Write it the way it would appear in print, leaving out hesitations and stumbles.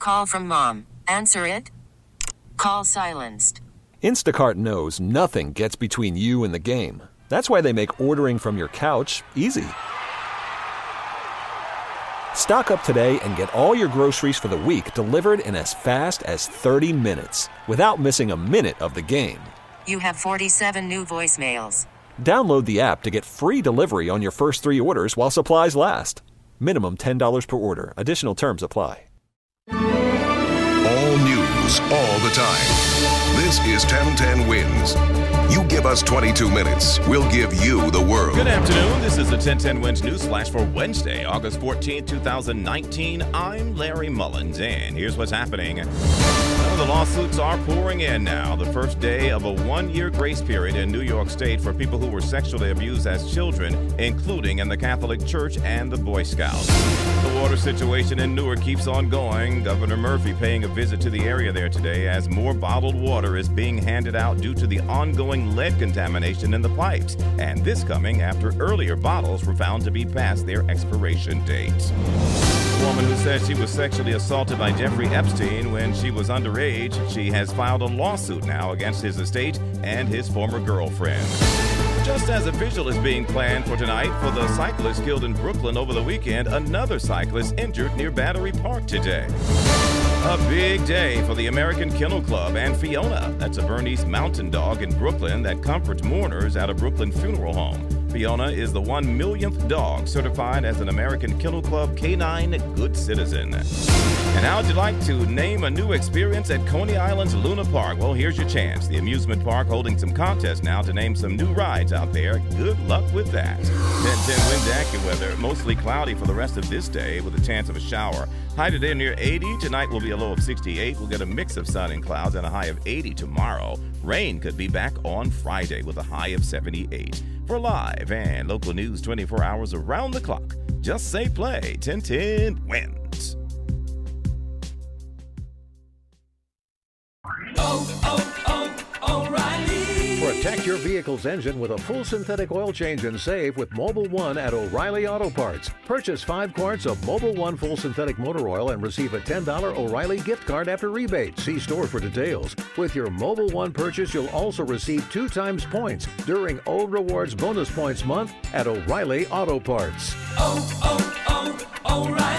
call from mom. Answer it. Call silenced. Instacart knows nothing gets between you and the game. That's why they make ordering from your couch easy. Stock up today and get all your groceries for the week delivered in as fast as 30 minutes without missing a minute of the game. You have 47 new voicemails. Download the app to get free delivery on your first 3 orders while supplies last. Minimum $10 per order. Additional terms apply. All news, all the time. This is 1010 Wins. You give us 22 minutes, we'll give you the world. Good afternoon. This is the 1010 Wins News Flash for Wednesday, August 14th, 2019. I'm Larry Mullins, and here's what's happening. The lawsuits are pouring in now. The first day of a 1-year grace period in New York State for people who were sexually abused as children, including in the Catholic Church and the Boy Scouts. The water situation in Newark keeps on going. Governor Murphy paying a visit to the area there today as more bottled water is being handed out due to the ongoing lead contamination in the pipes. And this coming after earlier bottles were found to be past their expiration dates. A woman who says she was sexually assaulted by Jeffrey Epstein when she was underage, she has filed a lawsuit now against his estate and his former girlfriend. Just as a visual is being planned for tonight for the cyclist killed in Brooklyn over the weekend, another cyclist injured near Battery Park today. A big day for the American Kennel Club and Fiona. That's a Bernese mountain dog in Brooklyn that comforts mourners at a Brooklyn funeral home. Fiona is the 1 millionth dog certified as an American Kennel Club Canine Good Citizen. And how would you like to name a new experience at Coney Island's Luna Park? Well, here's your chance. The amusement park holding some contests now to name some new rides out there. Good luck with that. 10-10 wind AccuWeather. Mostly cloudy for the rest of this day with a chance of a shower. High today near 80. Tonight will be a low of 68. We'll get a mix of sun and clouds and a high of 80 tomorrow. Rain could be back on Friday with a high of 78. For live and local news 24 hours around the clock, just say play. 1010 wins. O'Reilly. Protect your vehicle's engine with a full synthetic oil change and save with Mobil 1 at O'Reilly Auto Parts. Purchase 5 quarts of Mobil 1 full synthetic motor oil and receive a $10 O'Reilly gift card after rebate. See store for details. With your Mobil 1 purchase, you'll also receive 2 times points during O Rewards Bonus Points Month at O'Reilly Auto Parts. O'Reilly.